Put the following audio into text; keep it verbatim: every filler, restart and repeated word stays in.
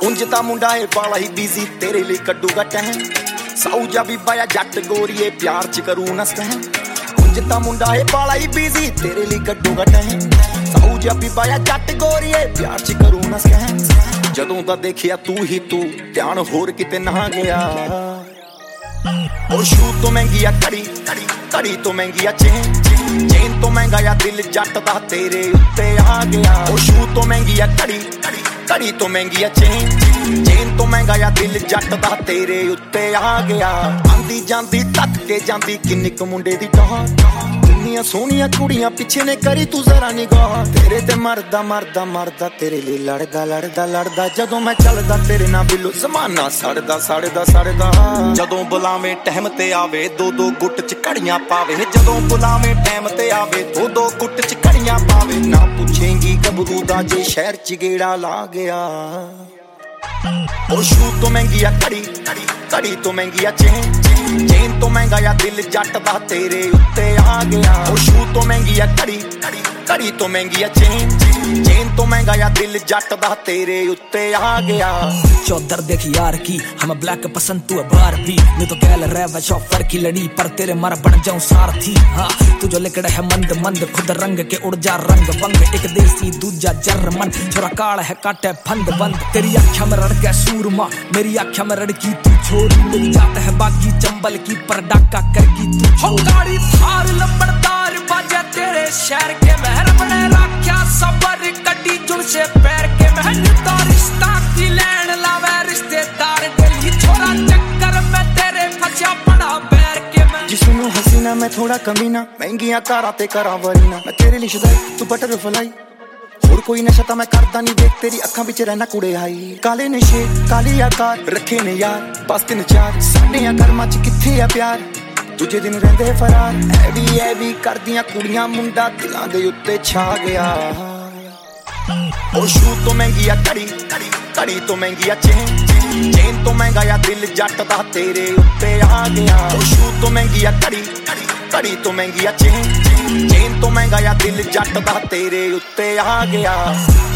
ਉਂਝ ਤਾਂ ਮੁੰਡਾ ਏ ਬਾਲਾ ਹੀ ਬਿਜ਼ੀ ਤੇਰੇ ਲਈ ਕੱਢੂਗਾ ਟਾਈਮ ਸਾਊ ਜਾ ਬੀਬਾ ਜਾਂ ਜੱਟ ਗੋਰੀਏ ਪਿਆਰ ਚ ਕਰੂ ਨਾ ਸਟੈਂਡ ਉਂਝ ਤਾਂ ਮੁੰਡਾ ਏ ਬਾਲਾ ਹੀ ਬਿਜ਼ੀ ਤੇਰੇ ਲਈ ਕੱਢੂਗਾ ਟਾਈਮ ਸਾਊ ਜਾ ਬੀਬਾ ਜਾਂ ਜੱਟ ਗੋਰੀਏ ਪਿਆਰ ਚ ਕਰੂ ਨਾ ਸਟੈਂਡ ਜਦੋਂ ਦਾ ਦੇਖਿਆ ਤੂੰ ਹੀ ਤੂੰ ਧਿਆਨ ਹੋਰ ਕਿਤੇ ਨਾ ਗਿਆ ਉਹ ਸ਼ੂ ਤੋਂ ਮਹਿੰਗੀ ਆ ਘੜੀ ਘੜੀ ਤੋਂ ਮਹਿੰਗੀ ਆ ਚੇਨ ਚੇਨ ਤੋਂ ਮਹਿੰਗਾ ਆ ਦਿਲ ਜੱਟ ਦਾ ਤੇਰੇ ਉੱਤੇ ਆ ਗਿਆ ਉਹ ਸ਼ੂ ਤੋਂ ਮਹਿੰਗੀ ਆ ਘੜੀ ਘੜੀ ਤੋਂ ਮਹਿੰਗੀ ਆ ਚੇਨ ਚੇਨ ਤੋਂ ਮਹਿੰਗਾ ਆ ਦਿਲ ਜੱਟ ਦਾ ਤੇਰੇ ਉੱਤੇ ਆ ਗਿਆ ਆਂਦੀ ਜਾਂਦੀ ਤੱਕ ਕੇ ਜਾਂਦੀ ਕਿੰਨੀ ਕੁ ਮੁੰਡੇ ਦੀ ਟਾਹ ਕਿੰਨੀਆਂ ਸੋਹਣੀਆਂ ਕੁੜੀਆਂ ਪਿੱਛੇ ਨੇ ਕਰੀ ਤੂੰ ਜ਼ਰਾ ਨਿਗਾਹ ਤੇਰੇ ਤੇ ਮਰਦਾ ਮਰਦਾ ਮਰਦਾ ਤੇਰੇ ਲਈ ਲੜਦਾ ਲੜਦਾ ਲੜਦਾ ਜਦੋਂ ਮੈਂ ਚੱਲਦਾ ਤੇਰੇ ਨਾਲ ਬਿੱਲੋ ਜ਼ਮਾਨਾ ਸੜਦਾ ਸੜਦਾ ਸੜਦਾ ਜਦੋਂ ਬੁਲਾਵੇਂ ਟਾਈਮ ਤੇ ਆਵੇ ਦੋ ਦੋ ਗੁੱਟ ਚ ਘੜੀਆਂ ਪਾਵੇ ਜਦੋਂ ਬੁਲਾਵੇਂ ਟਾਈਮ ਤੇ ਆਵੇ ਦੋ ਦੋ ਗੁੱਟ ਚ ਘੜੀਆਂ ਪਾਵੇ ਨਾ ਪੁੱਛੇਂਗੀ ਗੱਭਰੂ ਦਾ ਜੇ ਸ਼ਹਿਰ ਚ ਗੇੜਾ ਲਾ ਗਿਆ ਉਹ ਸ਼ੂ ਤੋਂ ਮਹਿੰਗੀ ਆ ਘੜੀ ਘੜੀ ਤੋਂ ਮਹਿੰਗੀ ਆ ਚੇਨ ਚੇਨ ਤੋਂ ਮਹਿੰਗਾ ਆ ਦਿਲ ਜੱਟ ਦਾ ਤੇਰੇ ਉੱਤੇ ਆ ਗਿਆ ਉਹ ਸ਼ੂ ਤੋਂ ਮਹਿੰਗੀ ਆ ਘੜੀ ਘੜੀ ਤੋਂ ਮਹਿੰਗੀ ਆ ਚੇਨ चेन तो महंगा या दिल जट दा तेरे उत्ते आ गया चौधर देख यार की हमें ब्लैक पसंद तू है बार भी नहीं तो कह रहा शॉफर की लड़ी पर तेरे मर बन जाऊं सारथी हाँ तू जो लिकड़ा है मंद मंद खुद रंग के उड़ जा रंग बंग एक देसी दूजा जर्मन छोरा काल है काटे फंद बंद तेरी आँखों में रड़के सूरमा मेरी आँखों में रड़की तू छोरी मिल जाता है बाकी चंबल की पर डाका करकी तू छोरी थार लंबड़दार बाजा तेरे शहर के महर बने रखा सबर कड्डी जुड़ से पैर के महल रिश्ता की लैन लावे रिश्तेदार दिल्ली छोरा चक्कर में तेरे फंसा पड़ा पैर के मैं जिसनू हसीना मैं थोड़ा कमीना महंगियां कारा ते करा वरीना मैं तेरे लिए शुदाई तू बटरफ्लाई और कोई नशा तो मैं करता नहीं देख तेरी अखां विच रहना कुड़े आई काले नशे काली आकार रखे ने यार बस तीन चार साडे कर्मां च किथे आ प्यार दूजे दिन रहंदे फरार ऐ वी ऐ वी करदियां कुड़ियां मुंडा दिलां दे उत्ते छा गया ओ शू तो महंगी आ घड़ी घड़ी तो महंगी आ चेन चेन तो महंगा आ दिल जट दा तेरे उत्ते आ गया ओ शू तो महंगी आ घड़ी घड़ी तो महंगी आ चेन चेन तो महंगा आ दिल जट दा तेरे उत्ते आ गया।